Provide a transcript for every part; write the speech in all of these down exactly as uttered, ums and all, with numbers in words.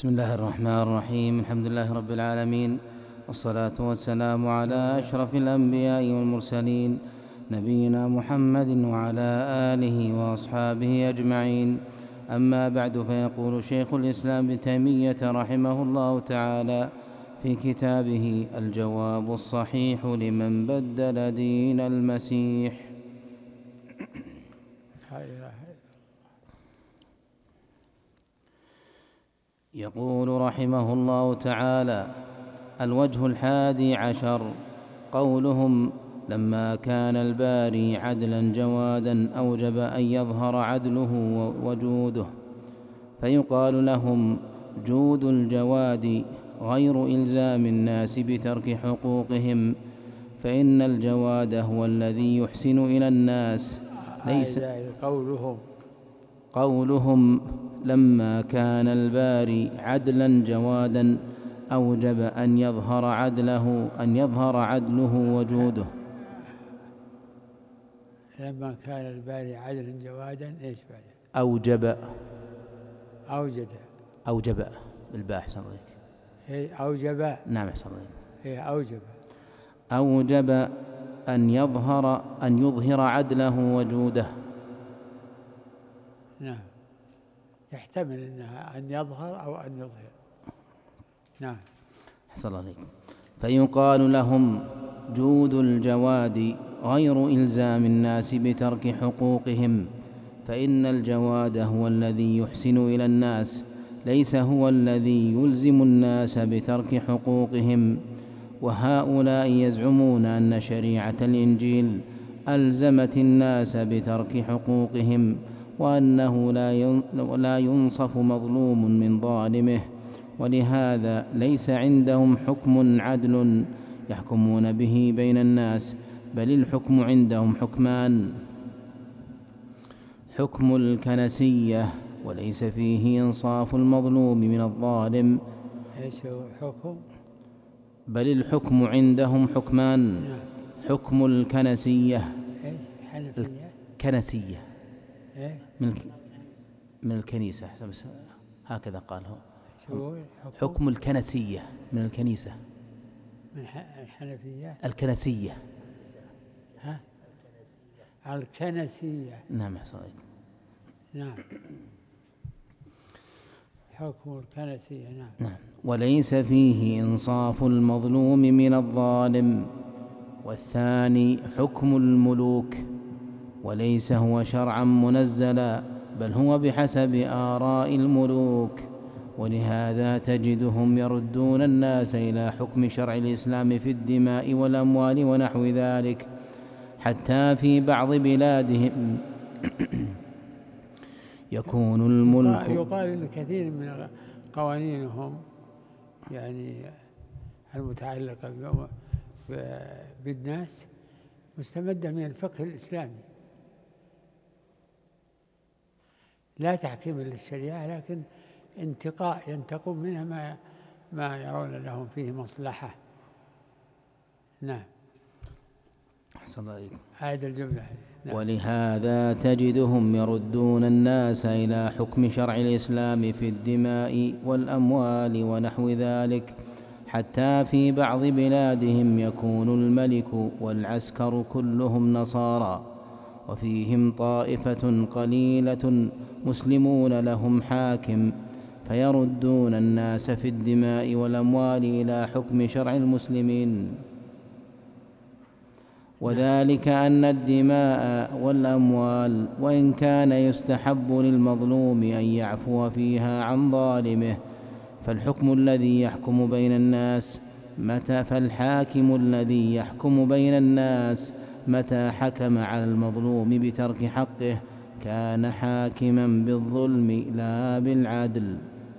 بسم الله الرحمن الرحيم. الحمد لله رب العالمين، والصلاة والسلام على أشرف الأنبياء والمرسلين، نبينا محمد وعلى آله وأصحابه أجمعين. أما بعد، فيقول شيخ الإسلام ابن تيمية رحمه الله تعالى في كتابه الجواب الصحيح لمن بدل دين المسيح: يقول رحمه الله تعالى: الوجه الحادي عشر قولهم: لما كان الباري عدلا جوادا أوجب أن يظهر عدله وجوده، فيقال لهم: جود الجواد غير إلزام الناس بترك حقوقهم، فإن الجواد هو الذي يحسن إلى الناس. ليس قولهم قولهم لما كان الباري عدلا جوادا أوجب أن يظهر عدله أن يظهر عدله وجوده. لما كان الباري عدلا جوادا إيش بعد؟ أوجب أوجد أوجب بالباء. أحسن عليك. هي أوجب. نعم أحسن عليك. هي أوجب أوجب أن يظهر أن يظهر عدله وجوده. نعم، يحتمل أنها أن يظهر أو أن يظهر. نعم أحسن عليك. فيقال لهم: جود الجواد غير إلزام الناس بترك حقوقهم، فإن الجواد هو الذي يحسن إلى الناس، ليس هو الذي يلزم الناس بترك حقوقهم. وهؤلاء يزعمون أن شريعة الإنجيل ألزمت الناس بترك حقوقهم، وأنه لا ينصف مظلوم من ظالمه، ولهذا ليس عندهم حكم عدل يحكمون به بين الناس، بل الحكم عندهم حكمان: حكم الكنسية، وليس فيه إنصاف المظلوم من الظالم. إيش هو الحكم؟ بل الحكم عندهم حكمان: حكم الكنسية. إيش؟ حنفية؟ الكنسية إيه؟ من من الكنيسة، هكذا قال هو. شو حكم الكنسية من الكنيسة، من الحنفية. الكنسية. ها؟ الكنسية. نعم صحيح. نعم، حكم الكنسية. نعم. نعم. وليس فيه إنصاف المظلوم من الظالم. والثاني حكم الملوك، وليس هو شرعا منزلا، بل هو بحسب آراء الملوك. ولهذا تجدهم يردون الناس إلى حكم شرع الإسلام في الدماء والأموال ونحو ذلك، حتى في بعض بلادهم يكون الملك يقال إن كثير من قوانينهم يعني المتعلقة بالناس مستمدة من الفقه الإسلامي، لا تحكيم للشريعة، لكن انتقاء ينتقون منها ما ما يرون لهم فيه مصلحة. نعم. أحسن الله عليكم. هذه الجملة. نعم. ولهذا تجدهم يردون الناس إلى حكم شرع الإسلام في الدماء والأموال ونحو ذلك، حتى في بعض بلادهم يكون الملك والعسكر كلهم نصارى، وفيهم طائفة قليلة مسلمون لهم حاكم، فيردون الناس في الدماء والأموال إلى حكم شرع المسلمين. وذلك أن الدماء والأموال وإن كان يستحب للمظلوم أن يعفو فيها عن ظالمه، فالحكم الذي يحكم بين الناس متى فالحاكم الذي يحكم بين الناس متى حكم على المظلوم بترك حقه كان حاكما بالظلم لا بالعدل.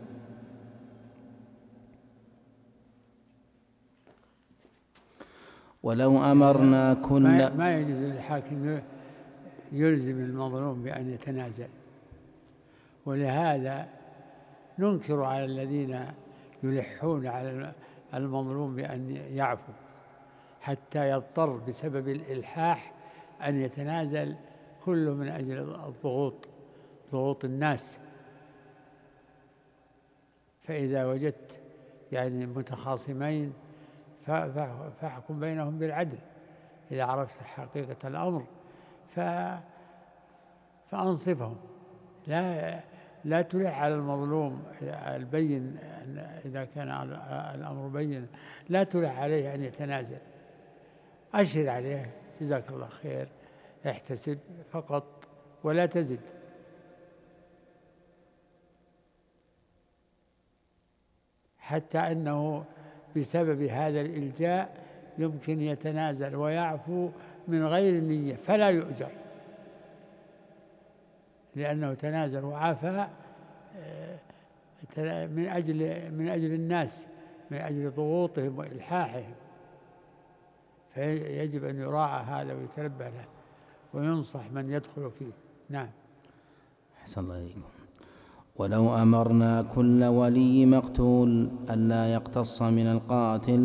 ولو أمرنا كل ما, ما يجوز للحاكم يلزم المظلوم بأن يتنازل، ولهذا ننكر على الذين يلحون على المظلوم بأن يعفو حتى يضطر بسبب الإلحاح أن يتنازل كل من أجل الضغوط ضغوط الناس. فإذا وجدت يعني متخاصمين فاحكم بينهم بالعدل إذا عرفت حقيقة الأمر فأنصفهم. لا لا تلح على المظلوم البين إذا كان الأمر بين، لا تلح عليه أن يتنازل، أشر عليه جزاك الله خير، احتسب فقط ولا تزد. حتى أنه بسبب هذا الإلجاء يمكن يتنازل ويعفو من غير نية فلا يؤجر، لأنه تنازل وعفى من أجل من أجل الناس، من أجل ضغوطهم وإلحاحهم، فيجب أن يراعى هذا ويتنبه له وينصح من يدخل فيه. نعم. أحسن الله إليكم. ولو أمرنا كل ولي مقتول ألا يقتص من القاتل،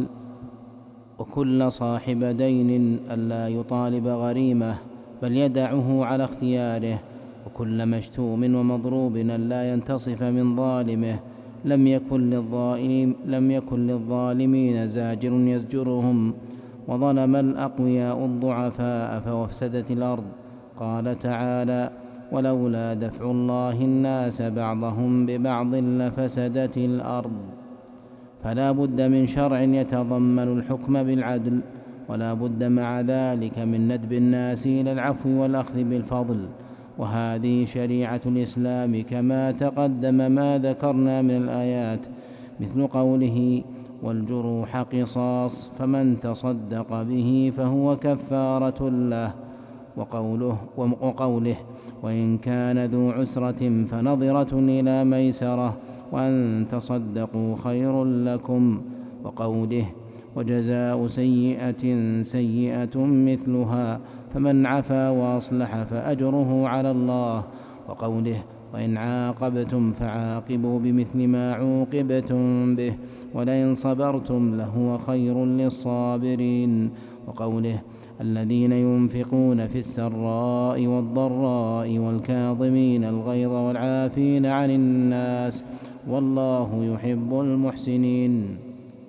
وكل صاحب دين ألا يطالب غريمه بل يدعه على اختياره، وكل مشتوم ومضروب ألا ينتصف من ظالمه، لم يكن للظالم لم يكن للظالمين زاجر يزجرهم، وظلم الأقوياء الضعفاء فوفسدت الأرض. قال تعالى: ولولا دفع الله الناس بعضهم ببعض لفسدت الأرض. فلا بد من شرع يتضمن الحكم بالعدل، ولا بد مع ذلك من ندب الناس إلى العفو والأخذ بالفضل، وهذه شريعة الإسلام كما تقدم ما ذكرنا من الآيات، مثل قوله: والجروح قصاص فمن تصدق به فهو كفارة له، وقوله, وقوله وإن كان ذو عسرة فنظرة إلى ميسرة وأن تصدقوا خير لكم، وقوله وجزاء سيئة سيئة مثلها فمن عفا وأصلح فأجره على الله، وقوله وإن عاقبتم فعاقبوا بمثل ما عوقبتم به ولئن صبرتم لهو خير للصابرين، وقوله الذين ينفقون في السراء والضراء والكاظمين الغيظ والعافين عن الناس والله يحب المحسنين،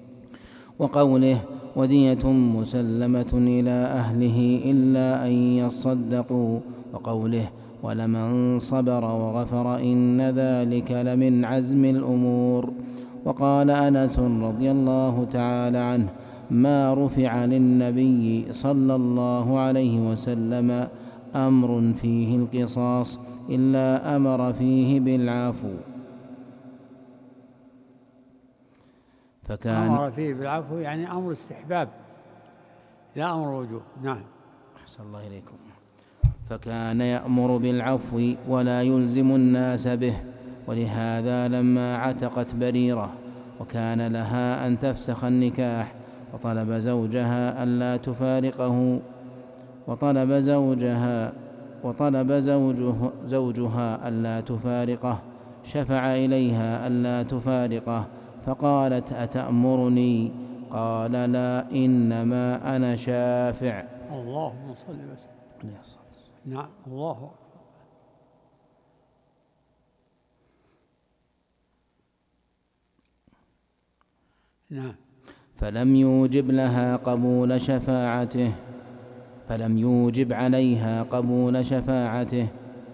وقوله ودية مسلمة إلى أهله إلا أن يصدقوا، وقوله ولمن صبر وغفر إن ذلك لمن عزم الأمور. وقال أنس رضي الله تعالى عنه: ما رفع للنبي صلى الله عليه وسلم أمر فيه القصاص إلا أمر فيه بالعفو، فكان أمر فيه بالعفو يعني أمر استحباب لا أمر وجوب. نعم. أحسن الله إليكم. فكان يأمر بالعفو ولا يلزم الناس به، ولهذا لما عتقت بريرة وكان لها أن تفسخ النكاح وطلب زوجها ألا تفارقه وطلب زوجها وطلب زوجه زوجها ألا تفارقه شفع إليها ألا تفارقه، فقالت أتأمرني؟ قال لا، إنما أنا شافع. اللهم صل وسلم. نعم. الله. نعم. فلم يوجب لها قبول شفاعته فلم يوجب عليها قبول شفاعته.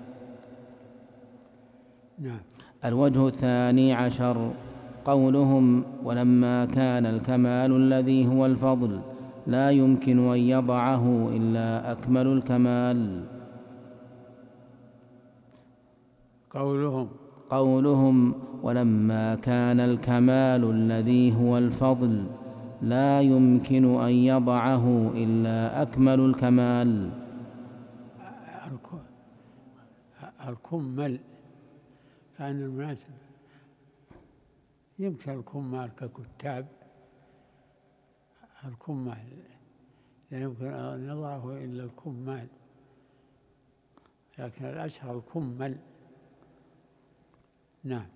نعم. الوجه الثاني عشر قولهم ولما كان الكمال الذي هو الفضل لا يمكن أن يضعه إلا أكمل الكمال. قولهم قولهم ولما كان الكمال الذي هو الفضل لا يمكن أن يضعه إلا أكمل الكمال. الكمل كان المناسب، يمكن الكمال ككتاب، الكمال لا يمكن أن يضعه إلا الكمال، لكن الأشهر الكمل. نعم.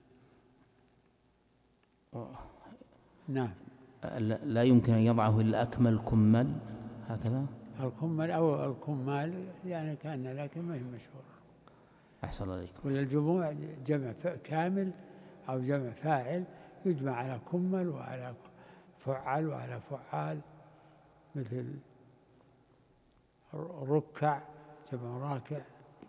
نعم. لا يمكن أن يضعه إلا أكمل كمل، هكذا الكمل أو الكمال يعني كان، لكن ما هي مشهور. أحسن عليكم. ولا الجموع جمع كامل أو جمع فاعل يجمع على كمل وعلى فعل وعلى فعال، مثل ركع جمع راكع،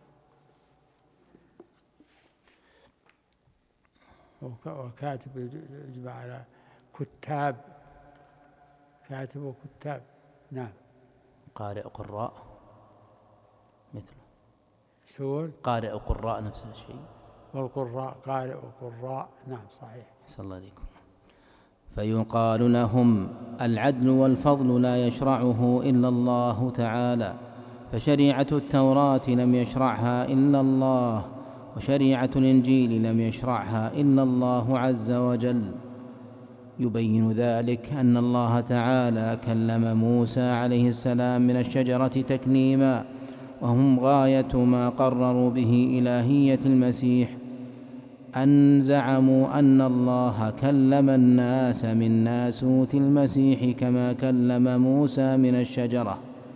وكاتب يجمع على كتاب، كاتب وكتاب. نعم. قارئ قراء مثله. سؤال قارئ قراء نفس الشيء. والقراء قارئ وقراء. نعم صحيح. أحسن الله عليكم. فيقال لهم: العدل والفضل لا يشرعه إلا الله تعالى، فشريعة التوراة لم يشرعها إلا الله، وشريعة الإنجيل لم يشرعها إلا الله عز وجل. يبين ذلك أن الله تعالى كلم موسى عليه السلام من الشجرة تكليما، وهم غاية ما قرروا به إلهية المسيح، أن زعموا أن الله كلم الناس من ناسوت المسيح كما كلم موسى من الشجرة.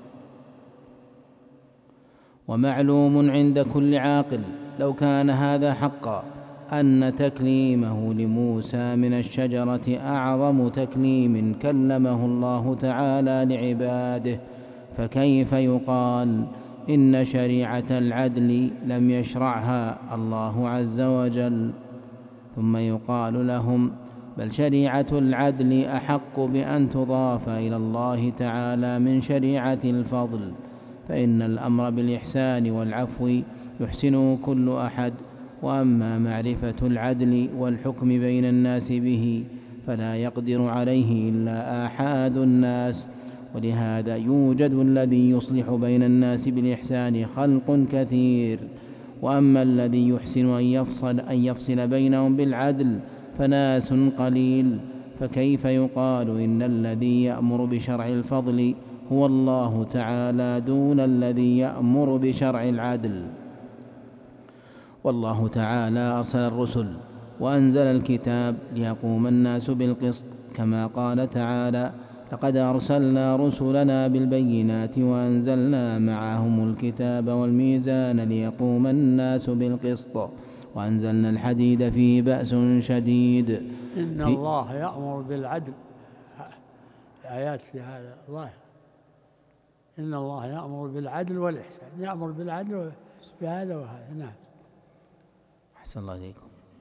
ومعلوم عند كل عاقل لو كان هذا حقا أن تكليمه لموسى من الشجرة أعظم تكليم كلمه الله تعالى لعباده، فكيف يقال إن شريعة العدل لم يشرعها الله عز وجل؟ ثم يقال لهم: بل شريعة العدل أحق بأن تضاف إلى الله تعالى من شريعة الفضل، فإن الأمر بالإحسان والعفو يحسنه كل أحد، وأما معرفة العدل والحكم بين الناس به فلا يقدر عليه إلا آحاد الناس. ولهذا يوجد الذي يصلح بين الناس بالإحسان خلق كثير، وأما الذي يحسن أن يفصل, أن يفصل بينهم بالعدل فناس قليل. فكيف يقال إن الذي يأمر بشرع الفضل هو الله تعالى دون الذي يأمر بشرع العدل؟ والله تعالى أرسل الرسل وأنزل الكتاب ليقوم الناس بالقسط، كما قال تعالى: لقد أرسلنا رسلنا بالبينات وأنزلنا معهم الكتاب والميزان ليقوم الناس بالقسط وأنزلنا الحديد فيه بأس شديد. إن الله يأمر بالعدل، الآيات في هذا ظاهر. إن الله يأمر بالعدل والإحسان، يأمر بالعدل بهذا وهذا. نعم. أحسن الله عليكم.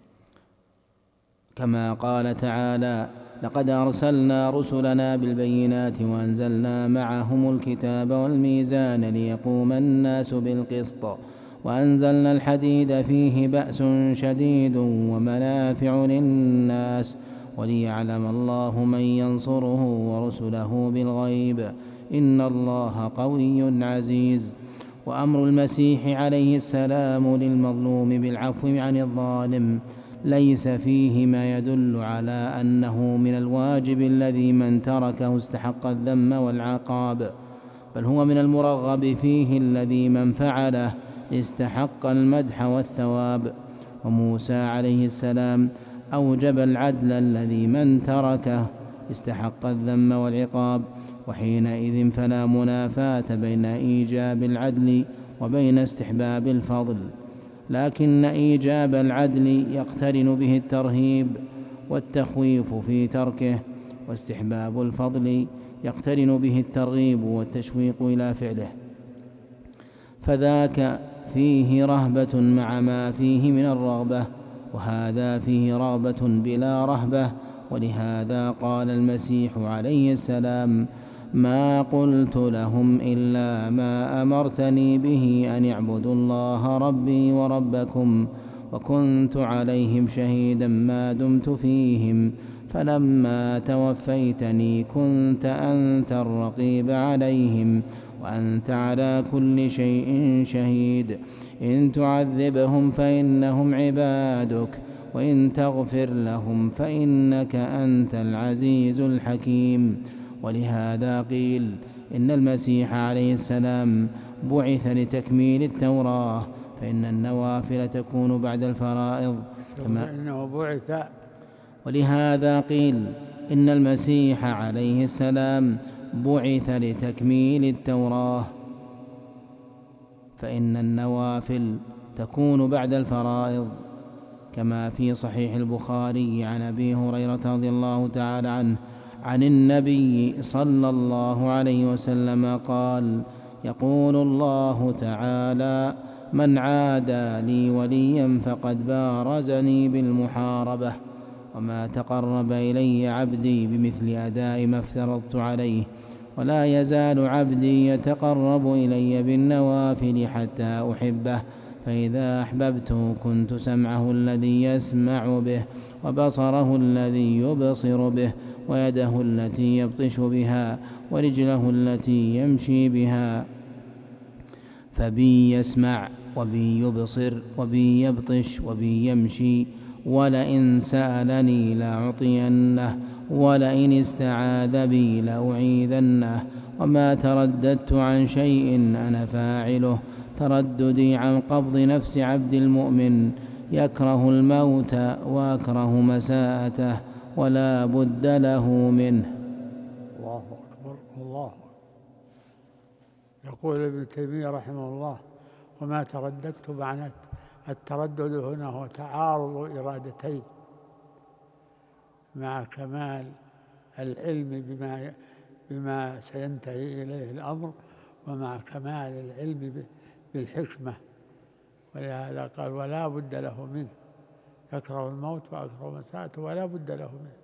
كما قال تعالى: لقد أرسلنا رسلنا بالبينات وأنزلنا معهم الكتاب والميزان ليقوم الناس بالقسط وأنزلنا الحديد فيه بأس شديد ومنافع للناس وليعلم الله من ينصره ورسله بالغيب إن الله قوي عزيز. وأمر المسيح عليه السلام للمظلوم بالعفو عن الظالم ليس فيه ما يدل على أنه من الواجب الذي من تركه استحق الذم والعقاب، بل هو من المرغب فيه الذي من فعله استحق المدح والثواب. وموسى عليه السلام أوجب العدل الذي من تركه استحق الذم والعقاب، وحينئذ فلا منافاة بين إيجاب العدل وبين استحباب الفضل، لكن إيجاب العدل يقترن به الترهيب والتخويف في تركه، واستحباب الفضل يقترن به الترغيب والتشويق إلى فعله، فذاك فيه رهبة مع ما فيه من الرغبة، وهذا فيه رغبة بلا رهبة. ولهذا قال المسيح عليه السلام: ما قلت لهم إلا ما أمرتني به أن اعبدوا الله ربي وربكم، وكنت عليهم شهيدا ما دمت فيهم، فلما توفيتني كنت أنت الرقيب عليهم وأنت على كل شيء شهيد. إن تعذبهم فإنهم عبادك، وإن تغفر لهم فإنك أنت العزيز الحكيم. ولهذا قيل إن المسيح عليه السلام بعث لتكميل التوراة، فإن النوافل تكون بعد الفرائض كما إنه بعث. ولهذا قيل إن المسيح عليه السلام بعث لتكميل التوراة، فإن النوافل تكون بعد الفرائض، كما في صحيح البخاري عن أبي هريرة رضي الله تعالى عنه عن النبي صلى الله عليه وسلم قال: يقول الله تعالى: من عادى لي وليا فقد بارزني بالمحاربة، وما تقرب إلي عبدي بمثل أداء ما افترضت عليه، ولا يزال عبدي يتقرب إلي بالنوافل حتى أحبه، فإذا أحببته كنت سمعه الذي يسمع به، وبصره الذي يبصر به، ويده التي يبطش بها، ورجله التي يمشي بها. فبي يسمع وبي يبصر وبي يبطش وبي يمشي، ولئن سألني لأعطينه، ولئن استعاذ بي لأعيذنه. وما ترددت عن شيء أنا فاعله ترددي عن قبض نفس عبد المؤمن، يكره الموت وأكره مساءته، ولا بد له منه. الله أكبر. الله. يقول ابن تيمية رحمه الله: وما ترددت معنى التردد هنا هو تعارض إرادتين مع كمال العلم بما بما سينتهي إليه الأمر، ومع كمال العلم بالحكمة، ولهذا قال: ولا بد له منه، يكره الموت وأكره مساءته، ولا بد له منه.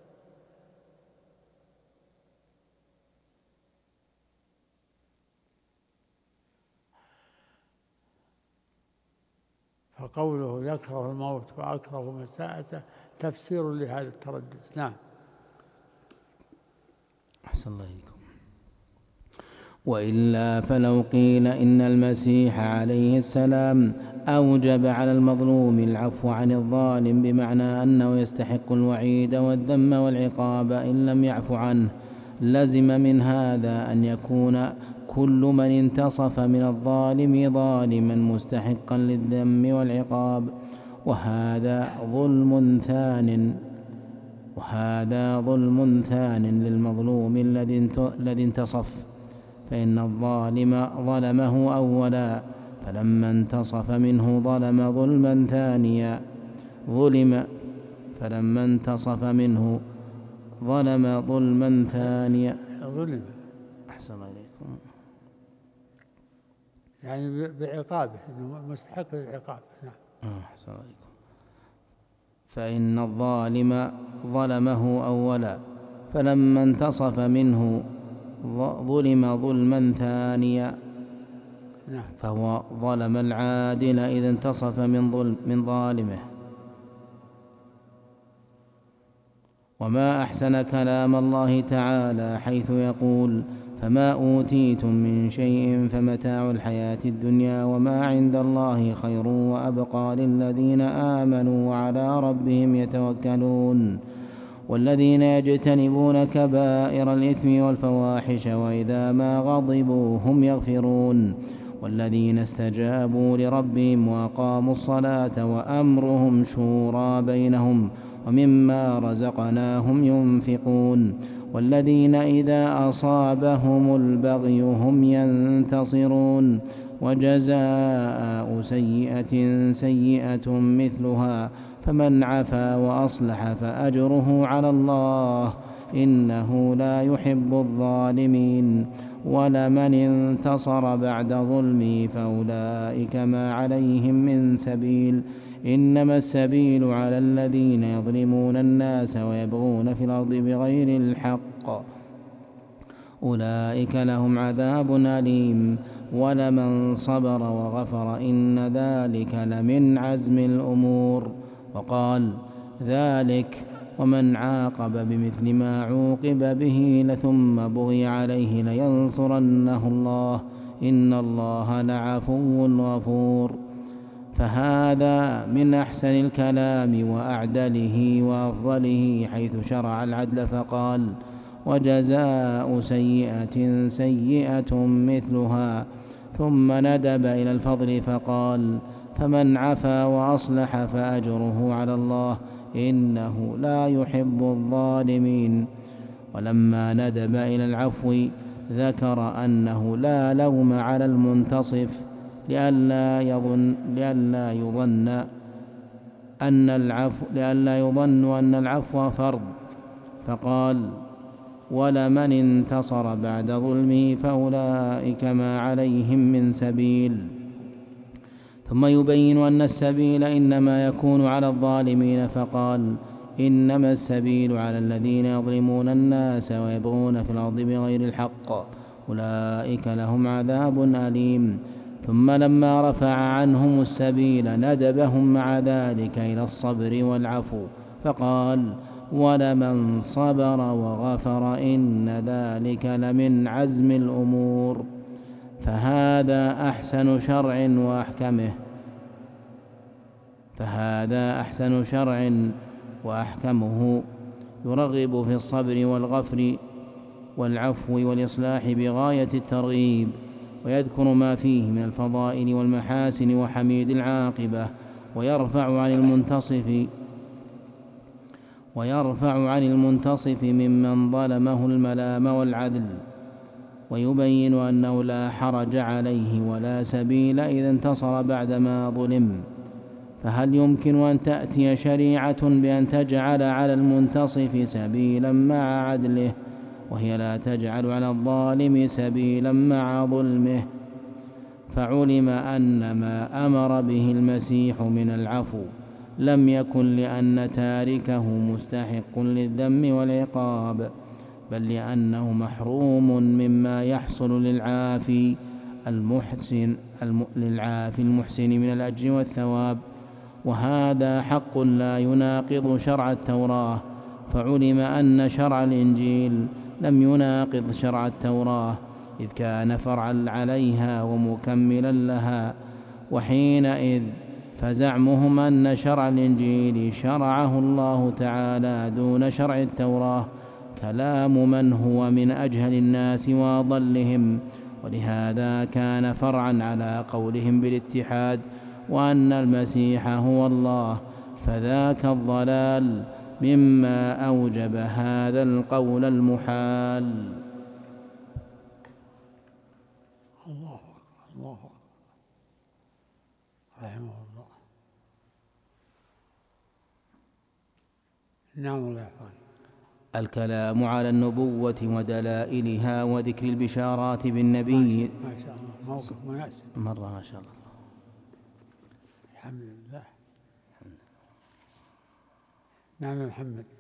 فقوله يكره الموت وأكره مساءته تفسير لهذا التردد. نعم. أحسن الله إليكم. وإلا فلو قيل إن المسيح عليه السلام أوجب على المظلوم العفو عن الظالم، بمعنى أنه يستحق الوعيد والذم والعقاب إن لم يعفو عنه، لزم من هذا أن يكون كل من انتصف من الظالم ظالما مستحقا للذم والعقاب، وهذا ظلم ثان وهذا ظلم ثان للمظلوم الذي انتصف، فإن الظالم ظلمه أولا، فلما انتصف منه ظلم ظلما ثانيا ظلم فلما انتصف منه ظلم ظلما ثانيا ظلم. أحسن عليكم. يعني بعقابه، إنه مستحق للعقاب. نعم. أحسن عليكم. فإن الظالم ظلمه أولا، فلما انتصف منه ظلم ظلما ثانيا، فهو ظلم العادل إذا انتصف من ظلم من ظالمه. وما أحسن كلام الله تعالى حيث يقول: فما أوتيتم من شيء فمتاع الحياة الدنيا وما عند الله خير وأبقى للذين آمنوا وعلى ربهم يتوكلون. والذين يجتنبون كبائر الإثم والفواحش وإذا ما غضبوا هم يغفرون. والذين استجابوا لربهم وأقاموا الصلاة وأمرهم شورى بينهم ومما رزقناهم ينفقون. والذين إذا أصابهم البغي هم ينتصرون. وجزاء سيئة سيئة مثلها، فمن عفا وأصلح فأجره على الله إنه لا يحب الظالمين. ولمن انتصر بعد ظلمه فأولئك ما عليهم من سبيل، إنما السبيل على الذين يظلمون الناس ويبغون في الأرض بغير الحق، أولئك لهم عذاب أليم. ولمن صبر وغفر إن ذلك لمن عزم الأمور. وقال: ذلك ومن عاقب بمثل ما عوقب به لثم بغي عليه لينصرنه الله إن الله لعفو غفور. فهذا من أحسن الكلام وأعدله وأفضله، حيث شرع العدل فقال: وجزاء سيئة سيئة مثلها، ثم ندب إلى الفضل فقال: فمن عفا وأصلح فأجره على الله إنه لا يحب الظالمين. ولما ندب إلى العفو ذكر أنه لا لوم على المنتصف لئلا يظن, لئلا يظن أن العفو لئلا يظن أن العفو فرض، فقال: ولمن انتصر بعد ظلمه فأولئك ما عليهم من سبيل. ثم يبين أن السبيل إنما يكون على الظالمين، فقال: إنما السبيل على الذين يظلمون الناس ويبغون في الأرض بغير الحق أولئك لهم عذاب أليم. ثم لما رفع عنهم السبيل ندبهم مع ذلك إلى الصبر والعفو، فقال: ولمن صبر وغفر إن ذلك لمن عزم الأمور. فهذا أحسن شرع وأحكمه فهذا أحسن شرع وأحكمه، يرغب في الصبر والغفر والعفو والإصلاح بغاية الترغيب، ويذكر ما فيه من الفضائل والمحاسن وحميد العاقبة، ويرفع عن المنتصف ويرفع عن المنتصف ممن ظلمه الملام والعدل، ويبين أنه لا حرج عليه ولا سبيل إذا انتصر بعدما ظلم. فهل يمكن أن تأتي شريعة بأن تجعل على المنتصف سبيلا مع عدله، وهي لا تجعل على الظالم سبيلا مع ظلمه؟ فعلم أن ما أمر به المسيح من العفو لم يكن لأن تاركه مستحق للذم والعقاب، بل لأنه محروم مما يحصل للعافي المحسن, للعافي المحسن من الأجر والثواب، وهذا حق لا يناقض شرع التوراة. فعلم أن شرع الإنجيل لم يناقض شرع التوراة، إذ كان فرعا عليها ومكملا لها. وحينئذ فزعمهم أن شرع الإنجيل شرعه الله تعالى دون شرع التوراة كلام من هو من أجهل الناس وأضلهم، ولهذا كان فرعا على قولهم بالاتحاد وأن المسيح هو الله، فذاك الضلال مما أوجب هذا القول المحال. الله الله رحمه الله. نعم الله يحفظك. الكلام على النبوة ودلائلها وذكر البشارات بالنبي. ما شاء الله، موقف مناسب مرة ما شاء الله. الحمد لله. نعم يا محمد.